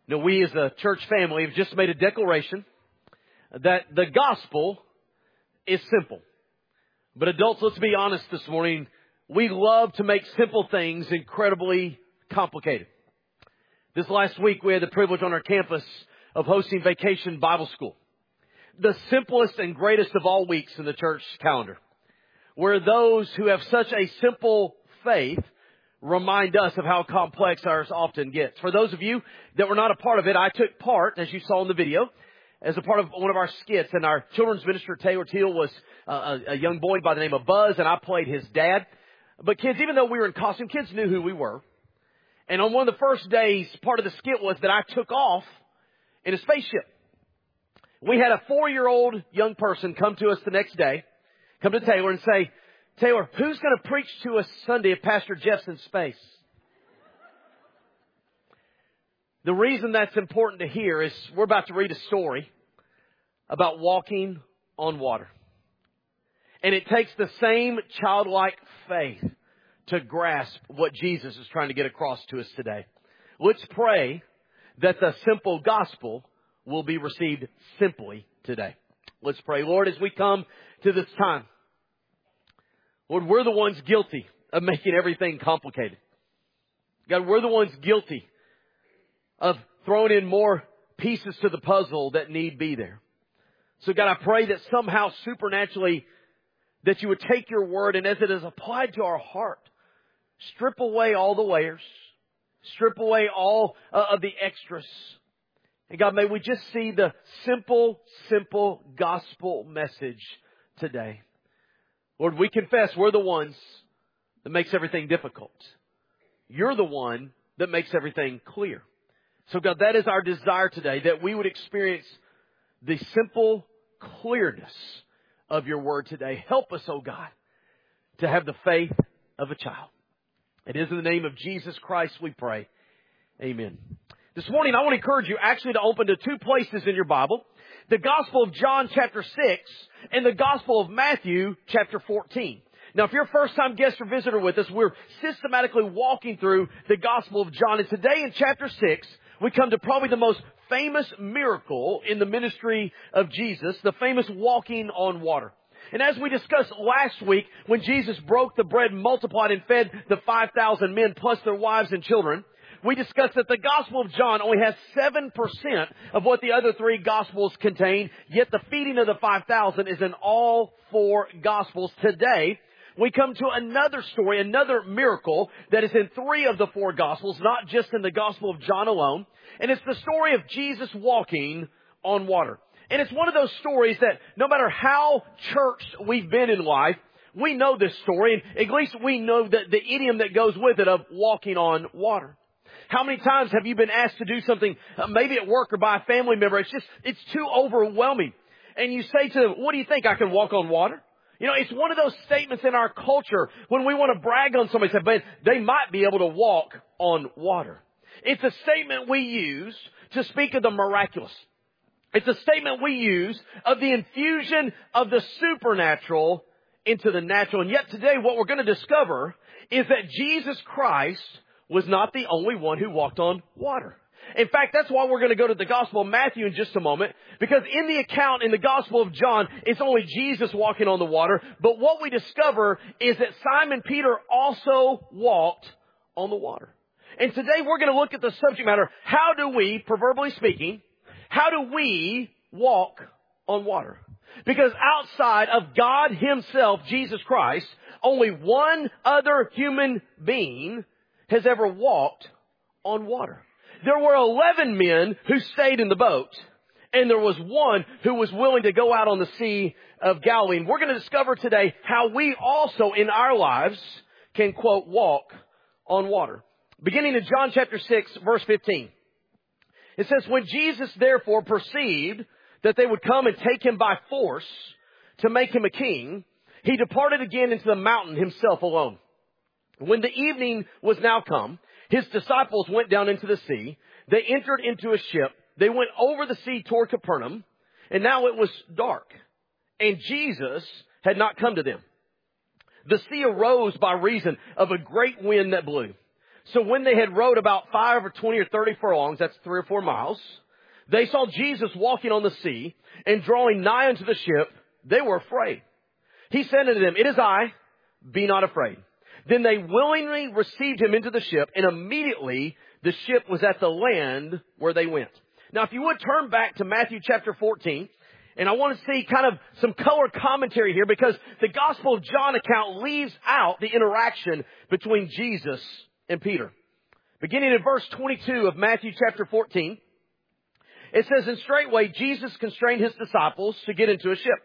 Now, we as a church family have just made a declaration that the gospel is simple. But adults, let's be honest this morning. We love to make simple things incredibly complicated. This last week, we had the privilege on our campus of hosting Vacation Bible School. The simplest and greatest of all weeks in the church calendar, where those who have such a simple faith remind us of how complex ours often gets. For those of you that were not a part of it, I took part, as you saw in the video, as a part of one of our skits. And our children's minister, Taylor Teal, was a young boy by the name of Buzz, and I played his dad. But kids, even though we were in costume, kids knew who we were. And on one of the first days, part of the skit was that I took off in a spaceship. We had a 4-year-old young person come to us the next day, come to Taylor and say, "Taylor, who's going to preach to us Sunday if Pastor Jeff's in space?" The reason that's important to hear is we're about to read a story about walking on water. And it takes the same childlike faith to grasp what Jesus is trying to get across to us today. Let's pray that the simple gospel will be received simply today. Let's pray. Lord, as we come to this time, Lord, we're the ones guilty of making everything complicated. God, we're the ones guilty of throwing in more pieces to the puzzle that need be there. So God, I pray that somehow supernaturally that you would take your word and as it is applied to our heart, strip away all the layers, strip away all of the extras. And God, may we just see the simple gospel message today. Lord, we confess we're the ones that makes everything difficult. You're the one that makes everything clear. So God, that is our desire today, that we would experience the simple clearness of your word today. Help us, oh God, to have the faith of a child. It is in the name of Jesus Christ we pray. Amen. This morning I want to encourage you actually to open to 2 places in your Bible. The Gospel of John chapter 6 and the Gospel of Matthew chapter 14. Now, if you're a first-time guest or visitor with us, we're systematically walking through the Gospel of John. And today in chapter 6, we come to probably the most famous miracle in the ministry of Jesus, the famous walking on water. And as we discussed last week, when Jesus broke the bread, multiplied and fed the 5,000 men plus their wives and children, we discussed that the Gospel of John only has 7% of what the other 3 Gospels contain, yet the feeding of the 5,000 is in all 4 Gospels. Today, we come to another story, another miracle that is in 3 of the 4 Gospels, not just in the Gospel of John alone. And it's the story of Jesus walking on water. And it's one of those stories that no matter how churched we've been in life, we know this story. And at least we know the idiom that goes with it of walking on water. How many times have you been asked to do something, maybe at work or by a family member? It's too overwhelming. And you say to them, "What do you think? I can walk on water?" You know, it's one of those statements in our culture when we want to brag on somebody, say, "But they might be able to walk on water." It's a statement we use to speak of the miraculous. It's a statement we use of the infusion of the supernatural into the natural. And yet today what we're going to discover is that Jesus Christ was not the only one who walked on water. In fact, that's why we're going to go to the Gospel of Matthew in just a moment, because in the account in the Gospel of John, it's only Jesus walking on the water. But what we discover is that Simon Peter also walked on the water. And today we're going to look at the subject matter. How do we, proverbially speaking, how do we walk on water? Because outside of God Himself, Jesus Christ, only one other human being has ever walked on water. There were 11 men who stayed in the boat, and there was one who was willing to go out on the Sea of Galilee. And we're going to discover today how we also in our lives can, quote, walk on water. Beginning in John chapter 6, verse 15. It says, "When Jesus therefore perceived that they would come and take Him by force to make Him a king, He departed again into the mountain Himself alone. When the evening was now come, His disciples went down into the sea. They entered into a ship. They went over the sea toward Capernaum. And now it was dark, and Jesus had not come to them. The sea arose by reason of a great wind that blew, So when they had rowed about 5 or 20 or 30 furlongs, that's 3 or 4 miles, they saw Jesus walking on the sea and drawing nigh unto the ship. They were afraid. He said unto them, It is I, be not afraid. Then they willingly received him into the ship, and immediately the ship was at the land where they went. Now, if you would turn back to Matthew chapter 14, and I want to see kind of some color commentary here, because the Gospel of John account leaves out the interaction between Jesus and Peter. Beginning in verse 22 of Matthew chapter 14, it says, And straightway Jesus constrained his disciples to get into a ship,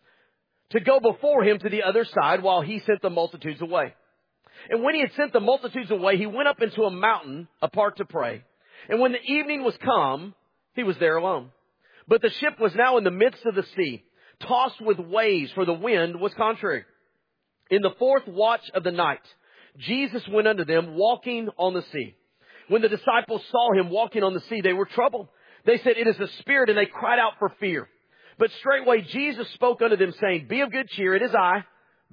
to go before him to the other side, while he sent the multitudes away. And when he had sent the multitudes away, he went up into a mountain apart to pray. And when the evening was come, he was there alone. But the ship was now in the midst of the sea, tossed with waves, for the wind was contrary. In the 4th watch of the night, Jesus went unto them, walking on the sea. When the disciples saw him walking on the sea, they were troubled. They said, It is a spirit, and they cried out for fear. But straightway Jesus spoke unto them, saying, Be of good cheer, it is I,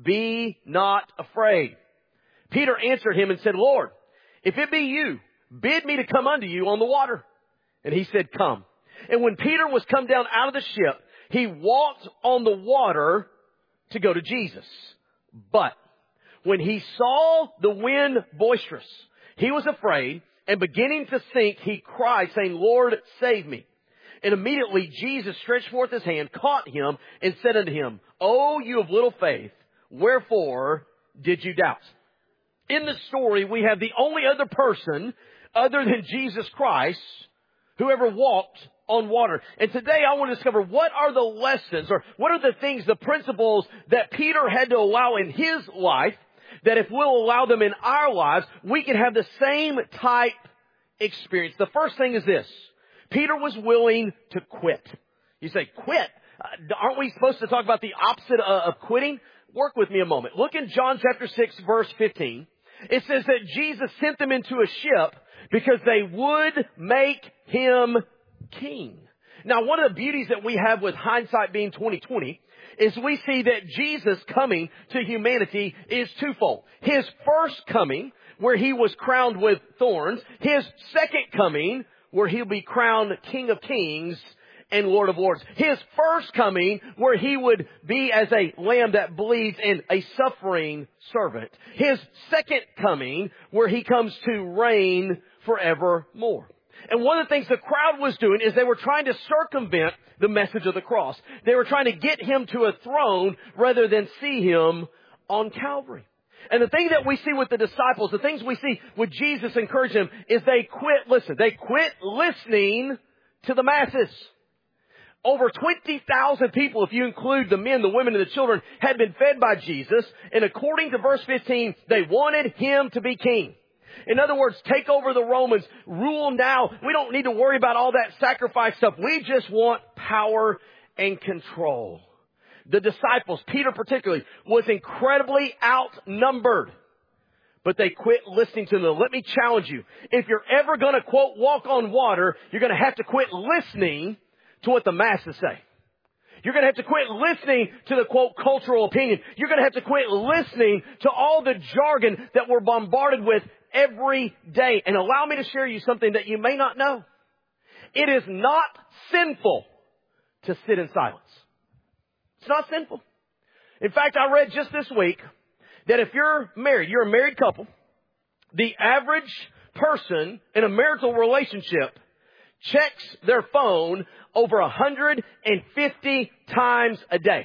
be not afraid. Peter answered him and said, Lord, if it be you, bid me to come unto you on the water. And he said, Come. And when Peter was come down out of the ship, he walked on the water to go to Jesus. But when he saw the wind boisterous, he was afraid, and beginning to sink, he cried, saying, Lord, save me. And immediately Jesus stretched forth his hand, caught him, and said unto him, O you of little faith, wherefore did you doubt? In the story, we have the only other person other than Jesus Christ who ever walked on water. And today I want to discover what are the lessons, or what are the things, the principles that Peter had to allow in his life, that if we'll allow them in our lives, we can have the same type experience. The first thing is this. Peter was willing to quit. You say, quit? Aren't we supposed to talk about the opposite of quitting? Work with me a moment. Look in John chapter 6, verse 15. It says that Jesus sent them into a ship because they would make him king. Now, one of the beauties that we have with hindsight being 2020 is we see that Jesus coming to humanity is twofold. His first coming, where he was crowned with thorns. His second coming, where he'll be crowned King of Kings and Lord of Lords. His first coming, where he would be as a lamb that bleeds and a suffering servant. His second coming, where he comes to reign forevermore. And one of the things the crowd was doing is they were trying to circumvent the message of the cross. They were trying to get him to a throne rather than see him on Calvary. And the thing that we see with the disciples, the things we see with Jesus encourage them, is they quit listening to the masses. Over 20,000 people, if you include the men, the women, and the children, had been fed by Jesus. And according to verse 15, they wanted him to be king. In other words, take over the Romans, rule now. We don't need to worry about all that sacrifice stuff. We just want power and control. The disciples, Peter particularly, was incredibly outnumbered. But they quit listening to them. Let me challenge you. If you're ever going to, quote, walk on water, you're going to have to quit listening to what the masses say. You're going to have to quit listening to the, quote, cultural opinion. You're going to have to quit listening to all the jargon that we're bombarded with every day. And allow me to share you something that you may not know. It is not sinful to sit in silence. It's not sinful. In fact, I read just this week that if you're a married couple, the average person in a marital relationship checks their phone over 150 times a day.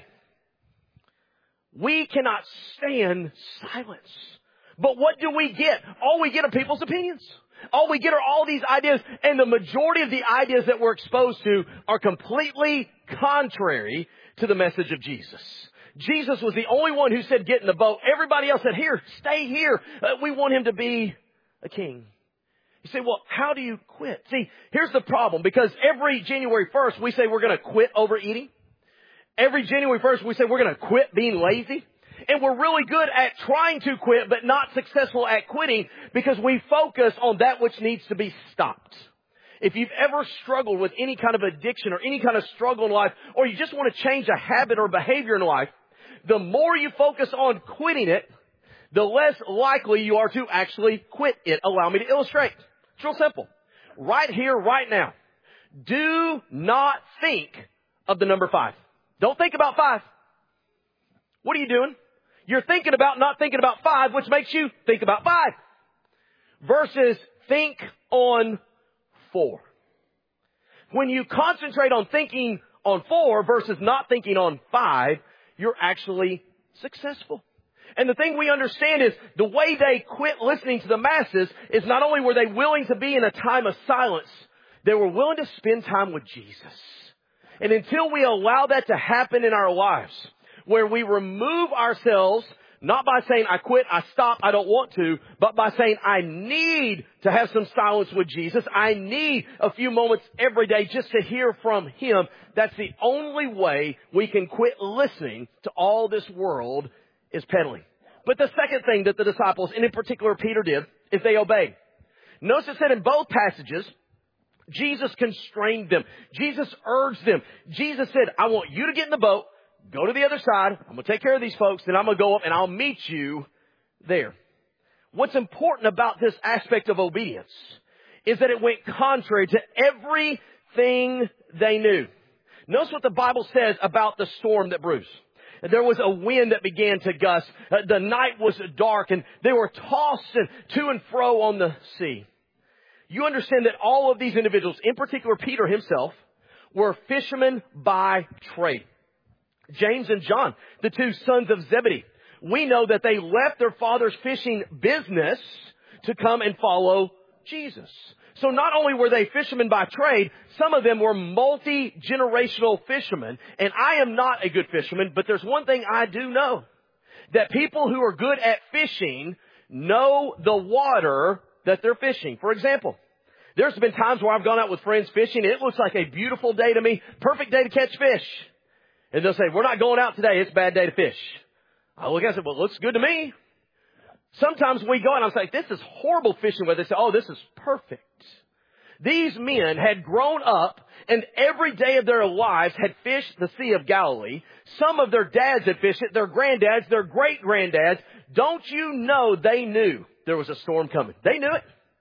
We cannot stand silence. But what do we get? All we get are people's opinions. All we get are all these ideas, and the majority of the ideas that we're exposed to are completely contrary to the message of Jesus. Jesus was the only one who said, get in the boat. Everybody else said, here, stay here. We want him to be a king. You say, well, how do you quit? See, here's the problem. Because every January 1st, we say we're going to quit overeating. Every January 1st, we say we're going to quit being lazy. And we're really good at trying to quit, but not successful at quitting because we focus on that which needs to be stopped. If you've ever struggled with any kind of addiction or any kind of struggle in life, or you just want to change a habit or behavior in life, the more you focus on quitting it, the less likely you are to actually quit it. Allow me to illustrate. It's real simple. Right here, right now. Do not think of the number 5. Don't think about 5. What are you doing? You're thinking about not thinking about 5, which makes you think about 5. Versus think on 4. When you concentrate on thinking on 4 versus not thinking on 5, you're actually successful. And the thing we understand is the way they quit listening to the masses is not only were they willing to be in a time of silence, they were willing to spend time with Jesus. And until we allow that to happen in our lives, where we remove ourselves, not by saying, I quit, I stop, I don't want to, but by saying, I need to have some silence with Jesus. I need a few moments every day just to hear from Him. That's the only way we can quit listening to all this world is peddling. But the second thing that the disciples, and in particular Peter, did, is they obeyed. Notice it said in both passages, Jesus constrained them. Jesus urged them. Jesus said, I want you to get in the boat, go to the other side. I'm going to take care of these folks. Then I'm going to go up and I'll meet you there. What's important about this aspect of obedience is that it went contrary to everything they knew. Notice what the Bible says about the storm that brews. There was a wind that began to gust. The night was dark and they were tossed to and fro on the sea. You understand that all of these individuals, in particular Peter himself, were fishermen by trade. James and John, the two sons of Zebedee, we know that they left their father's fishing business to come and follow Jesus. So not only were they fishermen by trade, some of them were multi-generational fishermen. And I am not a good fisherman, but there's one thing I do know. That people who are good at fishing know the water that they're fishing. For example, there's been times where I've gone out with friends fishing and it looks like a beautiful day to me, perfect day to catch fish. And they'll say, we're not going out today, it's a bad day to fish. I look at it and say, well, it looks good to me. Sometimes we go and I'm like, this is horrible fishing weather. They say, oh, this is perfect. These men had grown up and every day of their lives had fished the Sea of Galilee. Some of their dads had fished it, their granddads, their great-granddads. Don't you know they knew there was a storm coming? They knew it.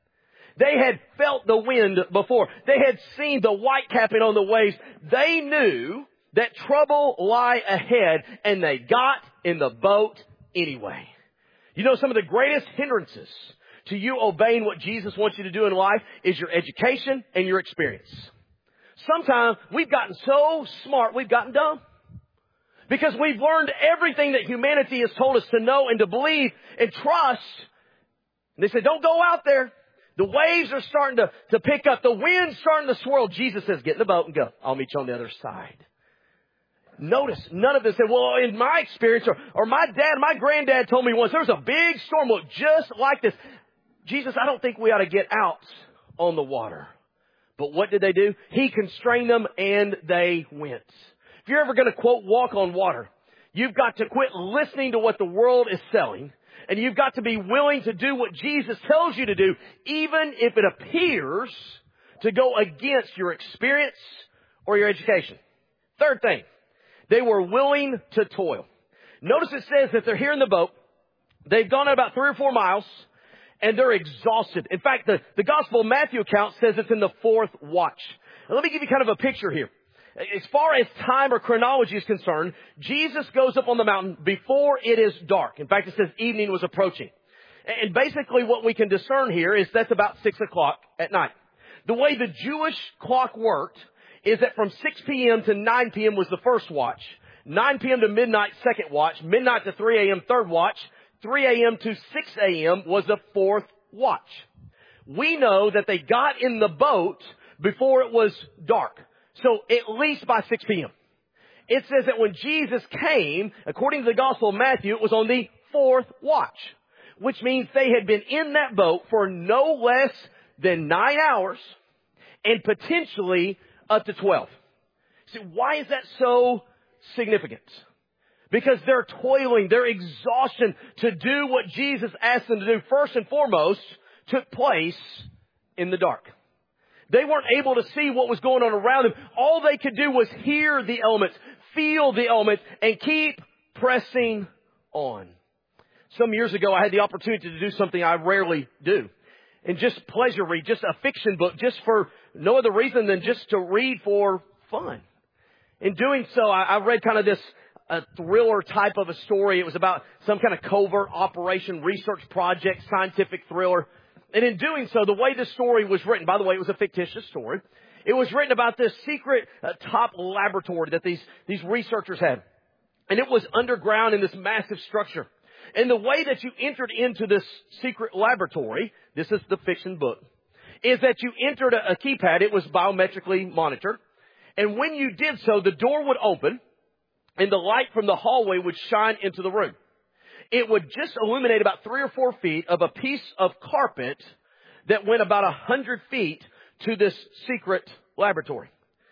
They had felt the wind before. They had seen the white capping on the waves. They knew that trouble lie ahead, and they got in the boat anyway. You know, some of the greatest hindrances to you obeying what Jesus wants you to do in life is your education and your experience. Sometimes we've gotten so smart, we've gotten dumb. Because we've learned everything that humanity has told us to know and to believe and trust. And they say, don't go out there. The waves are starting to pick up. The wind's starting to swirl. Jesus says, get in the boat and go. I'll meet you on the other side. Notice, none of them said, well, in my experience, or my dad, my granddad told me once, there was a big storm look just like this. Jesus, I don't think we ought to get out on the water. But what did they do? He constrained them and they went. If you're ever going to, quote, walk on water, you've got to quit listening to what the world is selling. And you've got to be willing to do what Jesus tells you to do, even if it appears to go against your experience or your education. Third thing, they were willing to toil. Notice it says that they're here in the boat. They've gone about 3 or 4 miles, and they're exhausted. In fact, the Gospel of Matthew account says it's in the 4th watch. Now, let me give you kind of a picture here. As far as time or chronology is concerned, Jesus goes up on the mountain before it is dark. In fact, it says evening was approaching. And basically what we can discern here is that's about 6 o'clock at night. The way the Jewish clock worked is that from 6 p.m. to 9 p.m. was the first watch, 9 p.m. to midnight, second watch, midnight to 3 a.m., third watch, 3 a.m. to 6 a.m. was the 4th watch. We know that they got in the boat before it was dark. So at least by 6 p.m. It says that when Jesus came, according to the Gospel of Matthew, it was on the 4th watch, which means they had been in that boat for no less than 9 hours and potentially up to 12. See, why is that so significant? Because their toiling, their exhaustion to do what Jesus asked them to do, first and foremost, took place in the dark. They weren't able to see what was going on around them. All they could do was hear the elements, feel the elements, and keep pressing on. Some years ago, I had the opportunity to do something I rarely do. And just pleasure read, just a fiction book, just for no other reason than just to read for fun. In doing so, I read kind of this a thriller type of a story. It was about some kind of covert operation, research project, scientific thriller. And in doing so, the way the story was written, by the way, it was a fictitious story. It was written about this secret top laboratory that these researchers had. And it was underground in this massive structure. And the way that you entered into this secret laboratory, this is the fiction book, is that you entered a keypad. It was biometrically monitored. And when you did so, the door would open and the light from the hallway would shine into the room. It would just illuminate about 3 or 4 feet of a piece of carpet that went about 100 feet to this secret laboratory.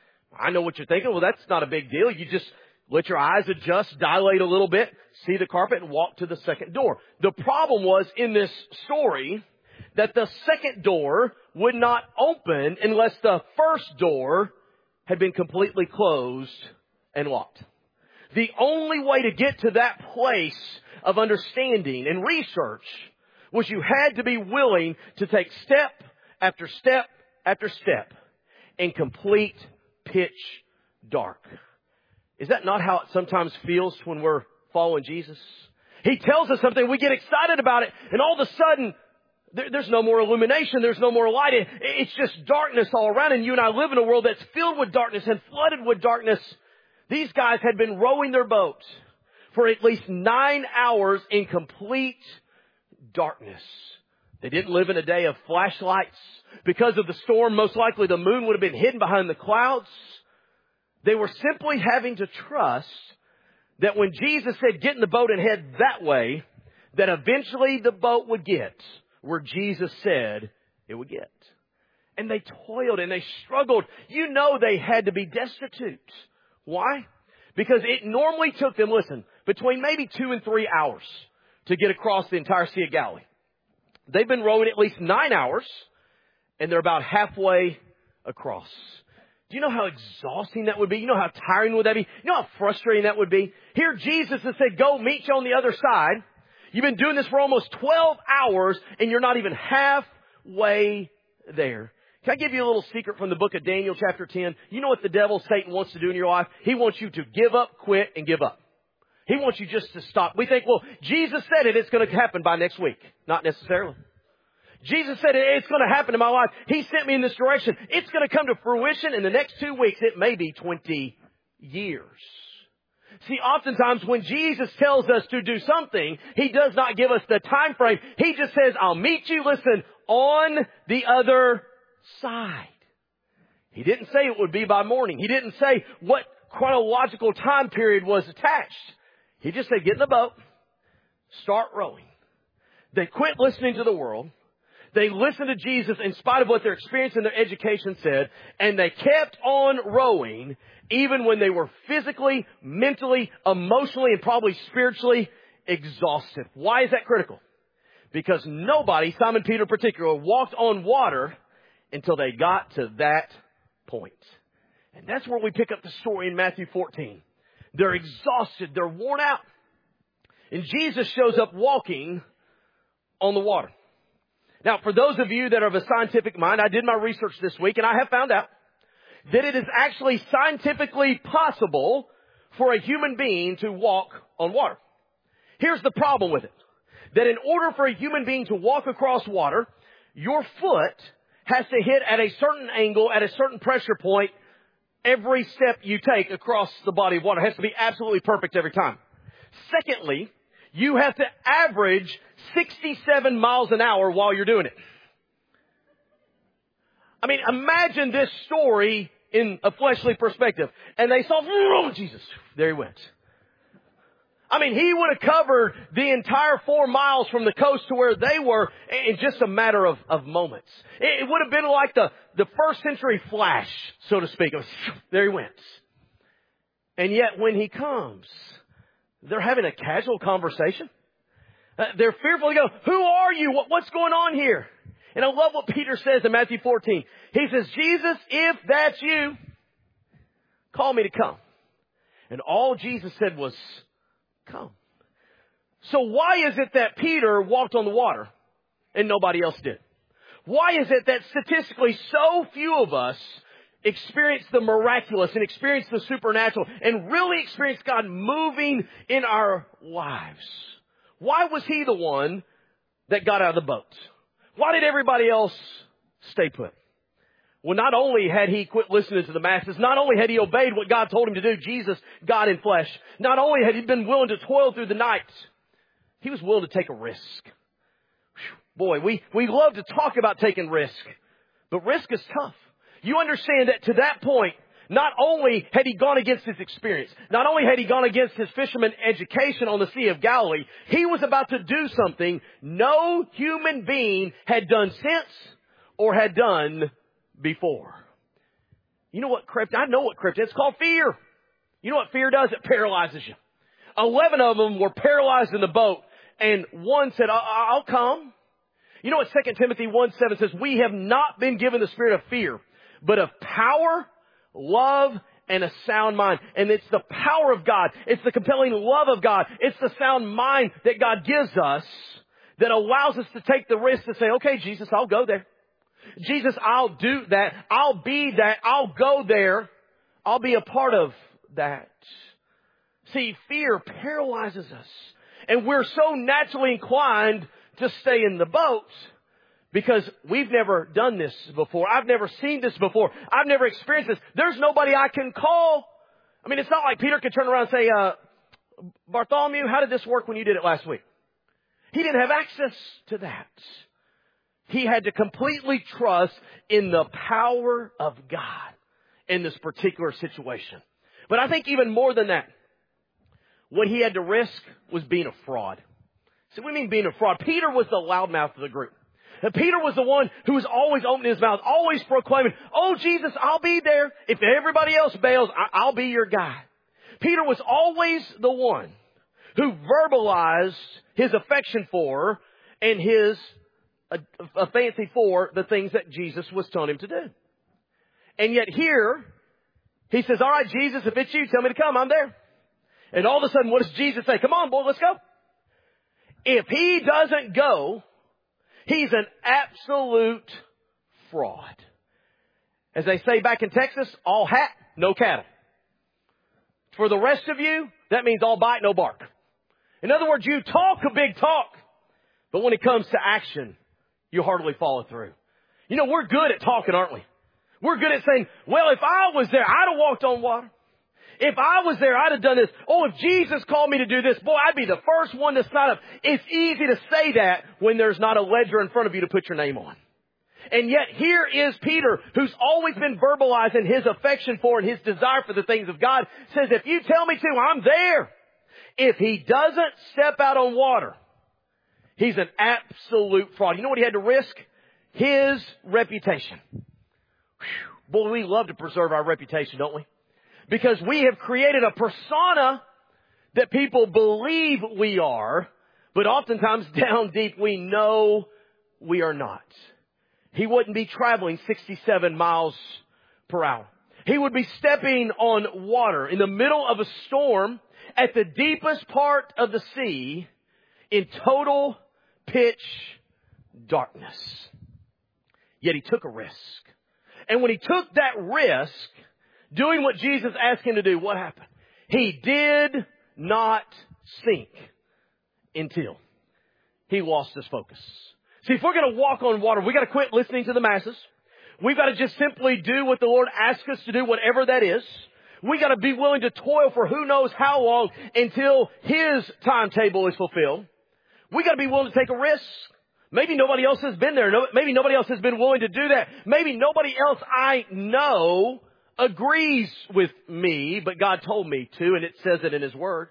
I know what you're thinking. Well, that's not a big deal. You just let your eyes adjust, dilate a little bit, see the carpet, and walk to the second door. The problem was in this story that the second door would not open unless the first door had been completely closed and locked. The only way to get to that place of understanding and research was you had to be willing to take step after step after step in complete pitch dark. Is that not how it sometimes feels when we're following Jesus? He tells us something, we get excited about it, and all of a sudden, there's no more illumination, there's no more light. It's just darkness all around, and you and I live in a world that's filled with darkness and flooded with darkness. These guys had been rowing their boats for at least 9 hours in complete darkness. They didn't live in a day of flashlights. Because of the storm, most likely the moon would have been hidden behind the clouds. They were simply having to trust that when Jesus said, get in the boat and head that way, that eventually the boat would get where Jesus said it would get. And they toiled and they struggled. You know they had to be destitute. Why? Because it normally took them, listen, between maybe 2 and 3 hours to get across the entire Sea of Galilee. They've been rowing at least 9 hours, and they're about halfway across. Do you know how exhausting that would be? You know how tiring would that be? You know how frustrating that would be? Here Jesus has said, go meet you on the other side. You've been doing this for almost 12 hours, and you're not even halfway there. Can I give you a little secret from the book of Daniel chapter 10? You know what the devil, Satan, wants to do in your life? He wants you to give up, quit, and give up. He wants you just to stop. We think, well, Jesus said it's going to happen by next week. Not necessarily. Jesus said it's going to happen in my life. He sent me in this direction. It's going to come to fruition in the next 2 weeks. It may be 20 years. See, oftentimes when Jesus tells us to do something, He does not give us the time frame. He just says, I'll meet you, listen, on the other side. He didn't say it would be by morning. He didn't say what chronological time period was attached. He just said, get in the boat, start rowing. They quit listening to the world. They listened to Jesus in spite of what their experience and their education said, and they kept on rowing even when they were physically, mentally, emotionally, and probably spiritually exhausted. Why is that critical? Because nobody, Simon Peter in particular, walked on water until they got to that point. And that's where we pick up the story in Matthew 14. They're exhausted. They're worn out. And Jesus shows up walking on the water. Now, for those of you that are of a scientific mind, I did my research this week, and I have found out that it is actually scientifically possible for a human being to walk on water. Here's the problem with it. That in order for a human being to walk across water, your foot has to hit at a certain angle, at a certain pressure point, every step you take across the body of water. It has to be absolutely perfect every time. Secondly, you have to average 67 miles an hour while you're doing it. I mean, imagine this story in a fleshly perspective. And they saw, oh, Jesus, there he went. I mean, he would have covered the entire 4 miles from the coast to where they were in just a matter of moments. It would have been like the first century Flash, so to speak. It was, there he went. And yet when he comes, they're having a casual conversation. They're fearful. They go, who are you? What's going on here? And I love what Peter says in Matthew 14. He says, Jesus, if that's you, call me to come. And all Jesus said was, come. So why is it that Peter walked on the water and nobody else did? Why is it that statistically so few of us experience the miraculous and experience the supernatural and really experience God moving in our lives? Why was he the one that got out of the boat? Why did everybody else stay put? Well, not only had he quit listening to the masses, not only had he obeyed what God told him to do, Jesus, God in flesh, not only had he been willing to toil through the night, he was willing to take a risk. Boy, we love to talk about taking risk, but risk is tough. You understand that to that point, not only had he gone against his experience, not only had he gone against his fisherman education on the Sea of Galilee, he was about to do something no human being had done since or had done before. You know what crept? I know what crept. It's called fear. You know what fear does? It paralyzes you. 11 of them were paralyzed in the boat, and one said, I'll come. You know what 2 Timothy 1:7 says? We have not been given the spirit of fear, but of power, love, and a sound mind. And it's the power of God. It's the compelling love of God. It's the sound mind that God gives us that allows us to take the risk to say, okay, Jesus, I'll go there. Jesus, I'll do that. I'll be that. I'll go there. I'll be a part of that. See, fear paralyzes us. And we're so naturally inclined to stay in the boat because we've never done this before. I've never seen this before. I've never experienced this. There's nobody I can call. I mean, it's not like Peter could turn around and say, Bartholomew, how did this work when you did it last week? He didn't have access to that. He had to completely trust in the power of God in this particular situation. But I think even more than that, what he had to risk was being a fraud. So what do you mean being a fraud? Peter was the loudmouth of the group. And Peter was the one who was always opening his mouth, always proclaiming, oh, Jesus, I'll be there. If everybody else bails, I'll be your guy. Peter was always the one who verbalized his affection for and his a fancy for the things that Jesus was telling him to do. And yet here, he says, all right, Jesus, if it's you, tell me to come. I'm there. And all of a sudden, what does Jesus say? Come on, boy, let's go. If he doesn't go, he's an absolute fraud. As they say back in Texas, all hat, no cattle. For the rest of you, that means all bite, no bark. In other words, you talk a big talk, but when it comes to action, you hardly follow through. You know, we're good at talking, aren't we? We're good at saying, well, if I was there, I'd have walked on water. If I was there, I'd have done this. Oh, if Jesus called me to do this, boy, I'd be the first one to sign up. It's easy to say that when there's not a ledger in front of you to put your name on. And yet here is Peter, who's always been verbalizing his affection for and his desire for the things of God, says, if you tell me to, I'm there. If he doesn't step out on water, he's an absolute fraud. You know what he had to risk? His reputation. Boy, we love to preserve our reputation, don't we? Because we have created a persona that people believe we are, but oftentimes down deep we know we are not. He wouldn't be traveling 67 miles per hour. He would be stepping on water in the middle of a storm at the deepest part of the sea in total pitch darkness. Yet he took a risk. And when he took that risk, doing what Jesus asked him to do, what happened? He did not sink until he lost his focus. See, if we're going to walk on water, we've got to quit listening to the masses. We've got to just simply do what the Lord asks us to do, whatever that is. We've got to be willing to toil for who knows how long until his timetable is fulfilled. We've got to be willing to take a risk. Maybe nobody else has been there. Maybe nobody else has been willing to do that. Maybe nobody else I know agrees with me, but God told me to, and it says it in His Word.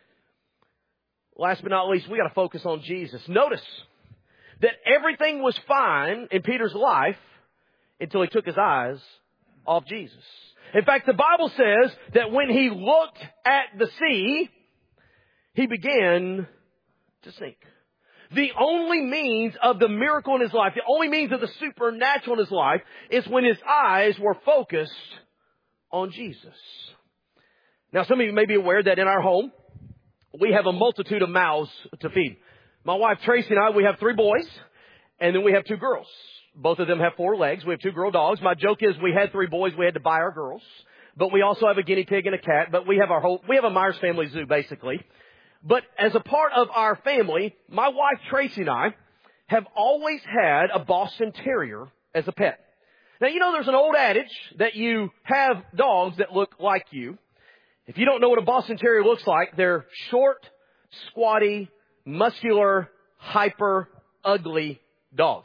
Last but not least, we got to focus on Jesus. Notice that everything was fine in Peter's life until he took his eyes off Jesus. In fact, the Bible says that when he looked at the sea, he began to sink. The only means of the miracle in his life, the only means of the supernatural in his life is when his eyes were focused on Jesus. Now, some of you may be aware that in our home, we have a multitude of mouths to feed. My wife Tracy and I, we have 3 boys, and then we have 2 girls. Both of them have 4 legs. We have 2 girl dogs. My joke is we had 3 boys, we had to buy our girls. But we also have a guinea pig and a cat. But we have a Myers family zoo, basically. But as a part of our family, my wife Tracy and I have always had a Boston Terrier as a pet. Now, you know, there's an old adage that you have dogs that look like you. If you don't know what a Boston Terrier looks like, they're short, squatty, muscular, hyper, ugly dogs.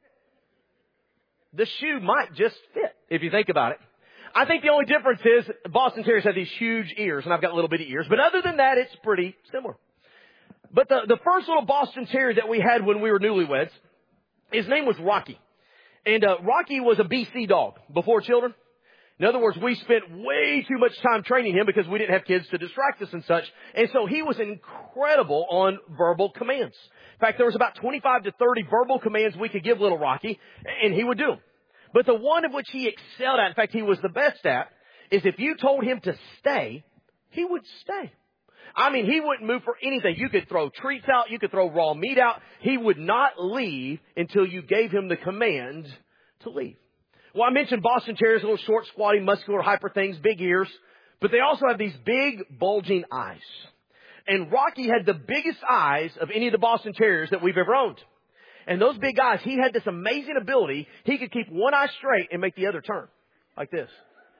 The shoe might just fit, if you think about it. I think the only difference is Boston Terriers have these huge ears, and I've got little bitty ears. But other than that, it's pretty similar. But the first little Boston Terrier that we had when we were newlyweds, his name was Rocky. And Rocky was a BC dog, before children. In other words, we spent way too much time training him because we didn't have kids to distract us and such. And so he was incredible on verbal commands. In fact, there was about 25 to 30 verbal commands we could give little Rocky, and he would do them. But the one of which he excelled at, in fact, he was the best at, is if you told him to stay, he would stay. I mean, he wouldn't move for anything. You could throw treats out. You could throw raw meat out. He would not leave until you gave him the command to leave. Well, I mentioned Boston Terriers, little short, squatty, muscular, hyper things, big ears. But they also have these big, bulging eyes. And Rocky had the biggest eyes of any of the Boston Terriers that we've ever owned. And those big eyes, he had this amazing ability. He could keep one eye straight and make the other turn. Like this.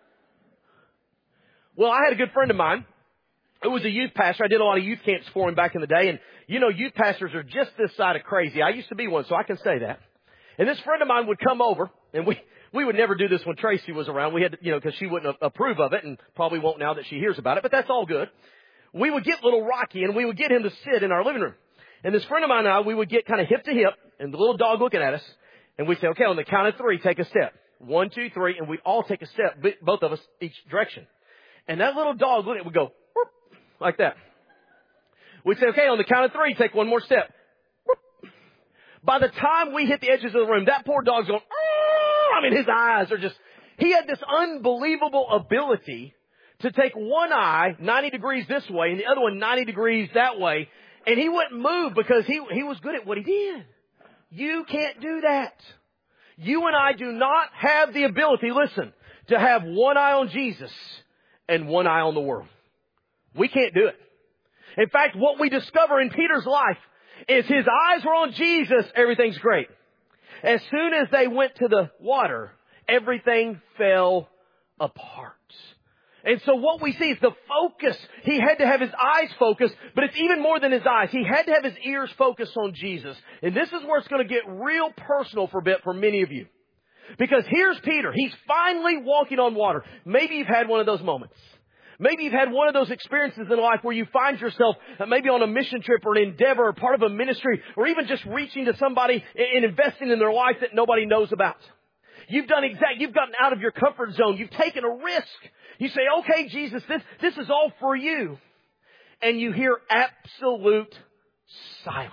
Well, I had a good friend of mine who was a youth pastor. I did a lot of youth camps for him back in the day. And, you know, youth pastors are just this side of crazy. I used to be one, so I can say that. And this friend of mine would come over, and we would never do this when Tracy was around. We had to, you know, because she wouldn't approve of it, and probably won't now that she hears about it, but that's all good. We would get little Rocky, and we would get him to sit in our living room. And this friend of mine and I, we would get kind of hip to hip, and the little dog looking at us, and we'd say, okay, on the count of 3, take a step. 1, 2, 3, and we'd all take a step, both of us each direction. And that little dog would go, whoop, like that. We'd say, okay, on the count of 3, take 1 more step. Whoop. By the time we hit the edges of the room, that poor dog's going, I mean, his eyes are just, he had this unbelievable ability to take one eye 90 degrees this way and the other one 90 degrees that way. And he wouldn't move because he was good at what he did. You can't do that. You and I do not have the ability, listen, to have one eye on Jesus and one eye on the world. We can't do it. In fact, what we discover in Peter's life is his eyes were on Jesus, everything's great. As soon as they went to the water, everything fell apart. And so what we see is the focus. He had to have his eyes focused, but it's even more than his eyes. He had to have his ears focused on Jesus. And this is where it's going to get real personal for a bit for many of you. Because here's Peter. He's finally walking on water. Maybe you've had one of those moments. Maybe you've had one of those experiences in life where you find yourself maybe on a mission trip or an endeavor or part of a ministry or even just reaching to somebody and investing in their life that nobody knows about. You've gotten out of your comfort zone. You've taken a risk. You say, okay, Jesus, this is all for you. And you hear absolute silence.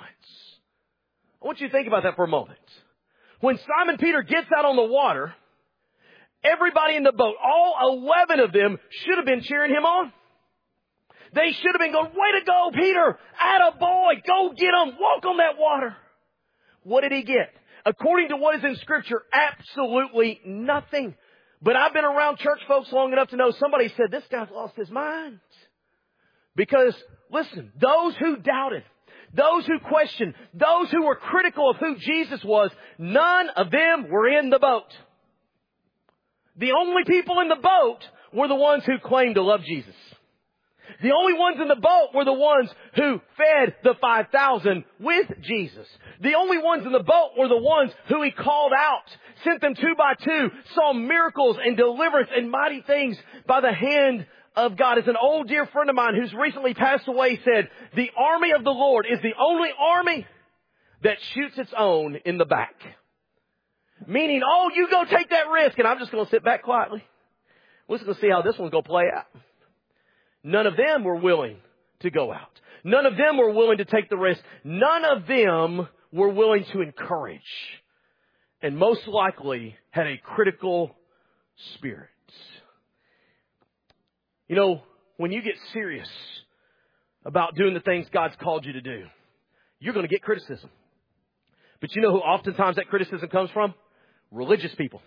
I want you to think about that for a moment. When Simon Peter gets out on the water, everybody in the boat, all 11 of them, should have been cheering him on. They should have been going, way to go, Peter. Attaboy. Go get him. Walk on that water. What did he get? According to what is in Scripture, absolutely nothing. But I've been around church folks long enough to know somebody said, this guy's lost his mind. Because, listen, those who doubted, those who questioned, those who were critical of who Jesus was, none of them were in the boat. The only people in the boat were the ones who claimed to love Jesus. The only ones in the boat were the ones who fed the 5,000 with Jesus. The only ones in the boat were the ones who he called out, sent them 2 by 2, saw miracles and deliverance and mighty things by the hand of God. As an old dear friend of mine who's recently passed away said, the army of the Lord is the only army that shoots its own in the back. Meaning, oh, you go take that risk and I'm just going to sit back quietly. We're just going to see how this one's going to play out. None of them were willing to go out. None of them were willing to take the risk. None of them were willing to encourage. And most likely had a critical spirit. You know, when you get serious about doing the things God's called you to do, you're going to get criticism. But you know who oftentimes that criticism comes from? Religious people.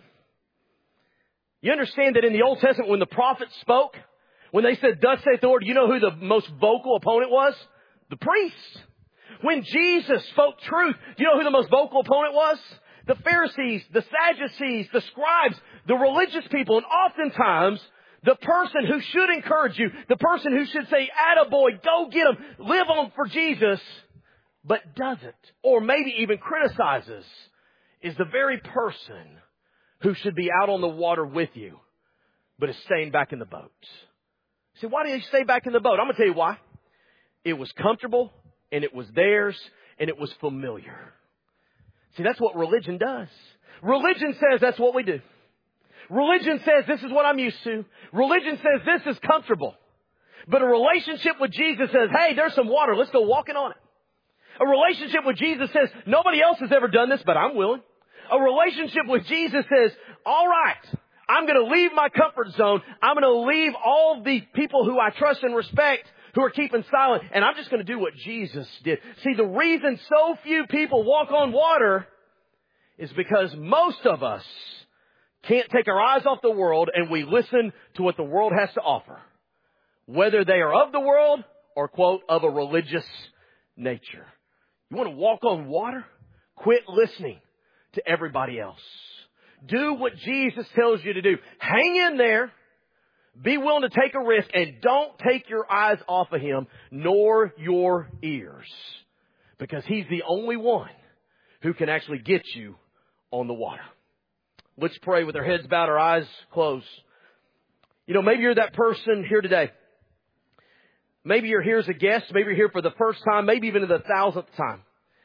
You understand that in the Old Testament, when the prophets spoke, when they said, "Thus saith the Lord," you know who the most vocal opponent was? The priests. When Jesus spoke truth, do you know who the most vocal opponent was? The Pharisees, the Sadducees, the scribes, the religious people. And oftentimes, the person who should encourage you, the person who should say, "Attaboy, go get them, live on for Jesus," but doesn't, or maybe even criticizes, is the very person who should be out on the water with you, but is staying back in the boat. See, why do you stay back in the boat? I'm going to tell you why. It was comfortable, and it was theirs, and it was familiar. See, that's what religion does. Religion says that's what we do. Religion says this is what I'm used to. Religion says this is comfortable. But a relationship with Jesus says, "Hey, there's some water. Let's go walking on it." A relationship with Jesus says, "Nobody else has ever done this, but I'm willing." A relationship with Jesus says, "All right, I'm going to leave my comfort zone. I'm going to leave all the people who I trust and respect who are keeping silent, and I'm just going to do what Jesus did." See, the reason so few people walk on water is because most of us can't take our eyes off the world and we listen to what the world has to offer, whether they are of the world or, quote, of a religious nature. You want to walk on water? Quit listening to everybody else. Do what Jesus tells you to do. Hang in there. Be willing to take a risk, and don't take your eyes off of Him, nor your ears. Because He's the only one who can actually get you on the water. Let's pray with our heads bowed, our eyes closed. You know, maybe you're that person here today. Maybe you're here as a guest. Maybe you're here for the first time, maybe even the 1,000th time.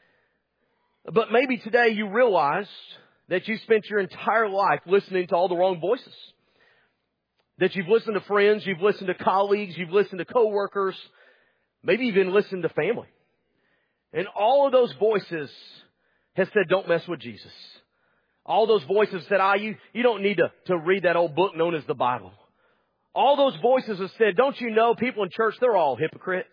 But maybe today you realize that you spent your entire life listening to all the wrong voices. That you've listened to friends, you've listened to colleagues, you've listened to coworkers, maybe even listened to family. And all of those voices have said, "Don't mess with Jesus." All those voices said, you don't need to read that old book known as the Bible. All those voices have said, "Don't you know people in church, they're all hypocrites."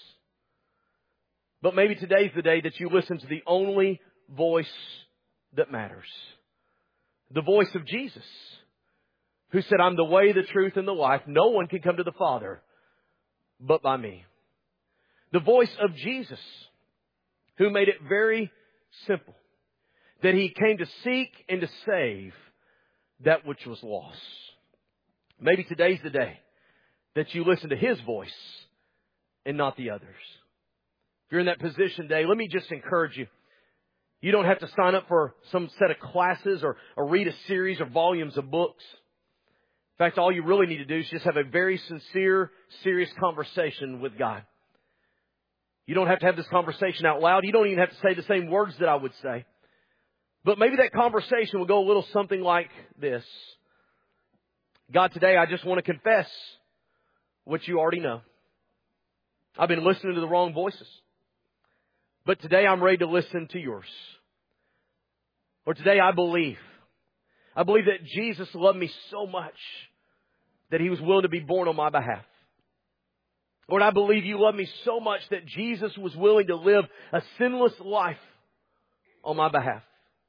But maybe today's the day that you listen to the only voice that matters. The voice of Jesus, who said, "I'm the way, the truth, and the life. No one can come to the Father but by me." The voice of Jesus, who made it very simple, that He came to seek and to save that which was lost. Maybe today's the day that you listen to His voice and not the others. If you're in that position today, let me just encourage you. You don't have to sign up for some set of classes or read a series or volumes of books. In fact, all you really need to do is just have a very sincere, serious conversation with God. You don't have to have this conversation out loud. You don't even have to say the same words that I would say. But maybe that conversation will go a little something like this. "God, today I just want to confess what you already know. I've been listening to the wrong voices. But today I'm ready to listen to yours. Or today I believe that Jesus loved me so much that He was willing to be born on my behalf. Lord, I believe you love me so much that Jesus was willing to live a sinless life on my behalf.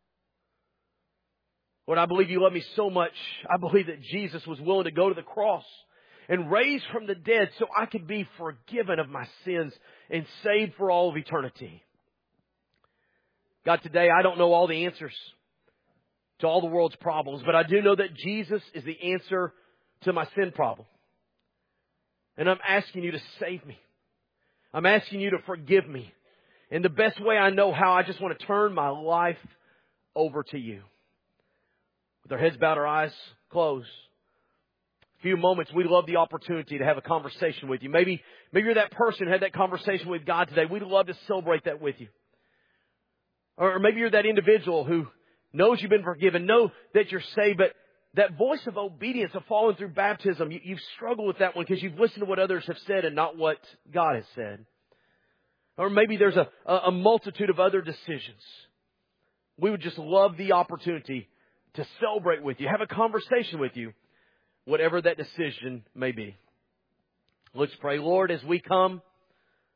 Lord, I believe you love me so much. I believe that Jesus was willing to go to the cross and raise from the dead so I could be forgiven of my sins and saved for all of eternity. God, today I don't know all the answers to all the world's problems, but I do know that Jesus is the answer to my sin problem. And I'm asking you to save me. I'm asking you to forgive me. In the best way I know how, I just want to turn my life over to you. With our heads bowed, our eyes closed. A few moments, we'd love the opportunity to have a conversation with you. Maybe you're that person who had that conversation with God today. We'd love to celebrate that with you. Or maybe you're that individual who knows you've been forgiven, know that you're saved, but that voice of obedience of following through baptism, you've struggled with that one because you've listened to what others have said and not what God has said. Or maybe there's a multitude of other decisions. We would just love the opportunity to celebrate with you, have a conversation with you, whatever that decision may be. Let's pray. Lord, as we come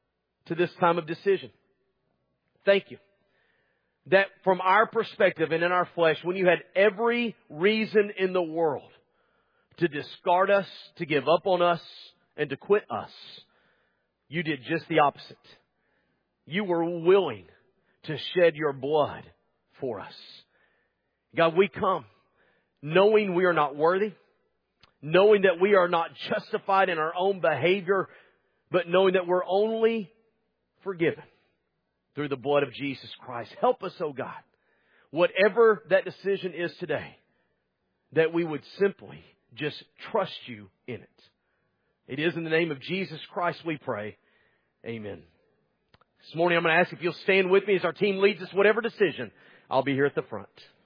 to this time of decision. Thank you. That from our perspective and in our flesh, when you had every reason in the world to discard us, to give up on us, and to quit us, you did just the opposite. You were willing to shed your blood for us. God, we come knowing we are not worthy, knowing that we are not justified in our own behavior, but knowing that we're only forgiven through the blood of Jesus Christ. Help us, oh God, whatever that decision is today, that we would simply just trust you in it. It is in the name of Jesus Christ we pray. Amen. This morning I'm going to ask if you'll stand with me as our team leads us, whatever decision. I'll be here at the front.